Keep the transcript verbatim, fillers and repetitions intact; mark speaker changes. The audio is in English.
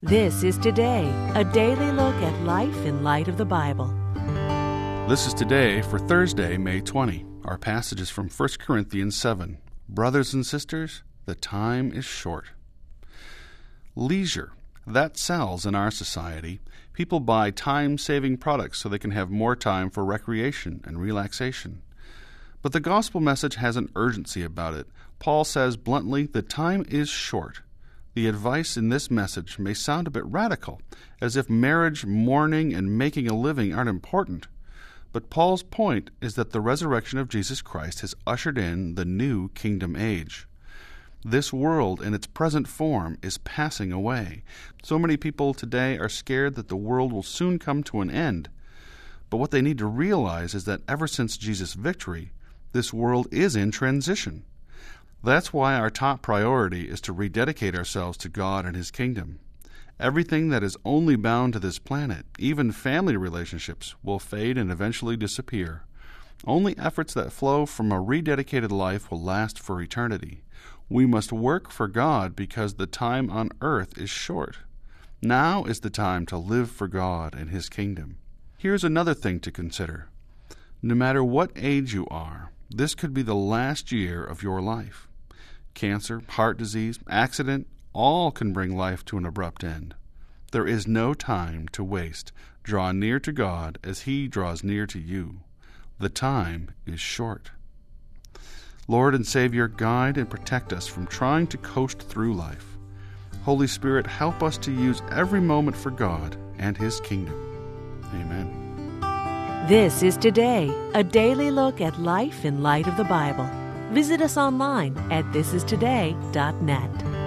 Speaker 1: This is Today, a daily look at life in light of the Bible.
Speaker 2: This is Today for Thursday, May twentieth. Our passage is from First Corinthians seven. Brothers and sisters, the time is short. Leisure. That sells in our society. People buy time-saving products so they can have more time for recreation and relaxation. But the gospel message has an urgency about it. Paul says bluntly, the time is short. The advice in this message may sound a bit radical, as if marriage, mourning, and making a living aren't important. But Paul's point is that the resurrection of Jesus Christ has ushered in the new kingdom age. This world in its present form is passing away. So many people today are scared that the world will soon come to an end. But what they need to realize is that ever since Jesus' victory, this world is in transition. That's why our top priority is to rededicate ourselves to God and His kingdom. Everything that is only bound to this planet, even family relationships, will fade and eventually disappear. Only efforts that flow from a rededicated life will last for eternity. We must work for God because the time on earth is short. Now is the time to live for God and His kingdom. Here's another thing to consider. No matter what age you are, this could be the last year of your life. Cancer, heart disease, accident, all can bring life to an abrupt end. There is no time to waste. Draw near to God as He draws near to you. The time is short. Lord and Savior, guide and protect us from trying to coast through life. Holy Spirit, help us to use every moment for God and His kingdom. Amen.
Speaker 1: This is Today, a daily look at life in light of the Bible. Visit us online at this is today dot net.